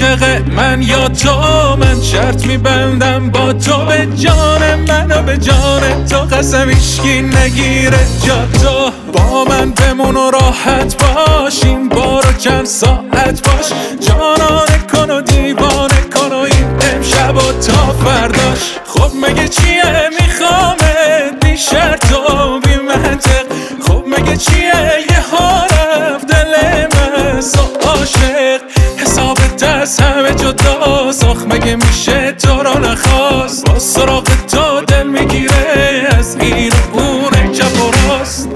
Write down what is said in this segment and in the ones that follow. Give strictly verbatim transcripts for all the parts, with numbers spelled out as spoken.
عاشق من یا تو، من شرط میبندم با تو، به جان من و به جان تو قسم هیچکی نگیره جا تو. با من بمون و راحت باش، این بارو چند ساعت باش، جانانه کن و دیوانه کن و این امشب و تا فرداش. خب مگه چیه میخوامت بی شرط و بی منطق، خب مگه چیه یه ها رفت دل من سو عاشق، حسابت از همه جداست، آخ مگه میشه تو رو نخواست، با سراغ تو دل میگیره از این و اون چپ و راست.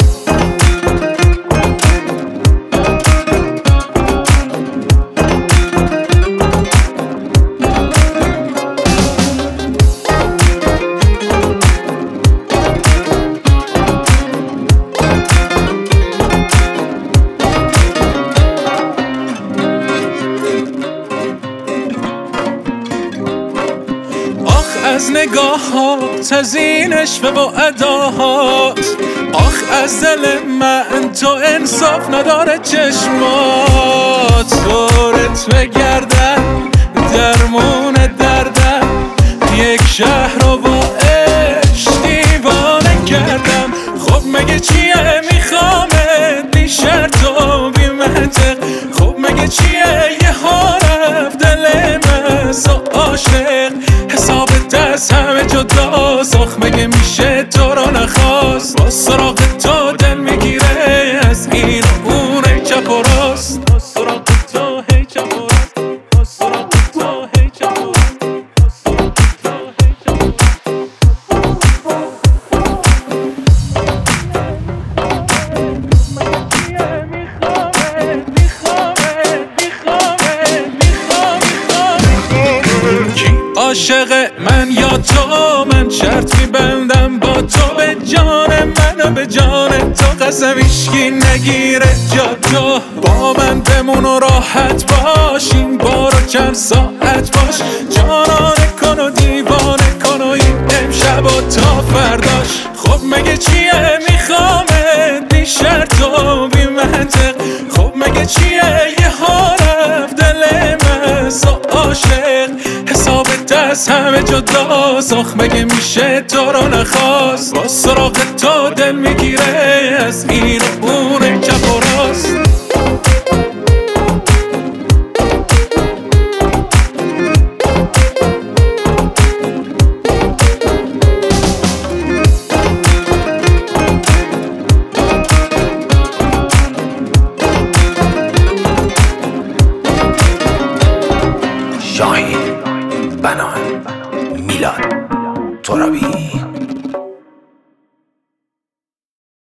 از نگاهات، از این عشق و اداهات، آخ از دل من تو انصاف نداره چشمات. دورت بگردن درمون دردم، یک شهر رو با عشق دیوانه کردم. خب مگه چیه میخوامت بی شرط و بی منطق، خب مگه چیه یه ها رفت دل من سو عاشق، حسابت از همه جداست، آخ مگه میشه تو رو نخواست، با سراغ تو دل میگیره از این و اون چپ و راست. با سراغ تو هی چپ و راست، با سراغ تو هی چپ و راست، با سراغ تو هی چپ و راست. عاشق من یا تو، من شرط میبندم با تو، به جان من و به جان تو قسم هیچکی نگیره جا تو. با من بمون و راحت باش، این بارو چند ساعت باش، جانانه کن و دیوانه کن و این امشب و تا فرداش. خب مگه چیه میخوامت بی شرط و بی منطق، خب مگه چیه یه ها رفت دل من سو عاشق، حسابت از همه جداست، آخ مگه میشه تو رو نخواست، با سراغ تو دل میگیره از این و اون چپ و راست. شاهین، بنان، میلاد ترابی.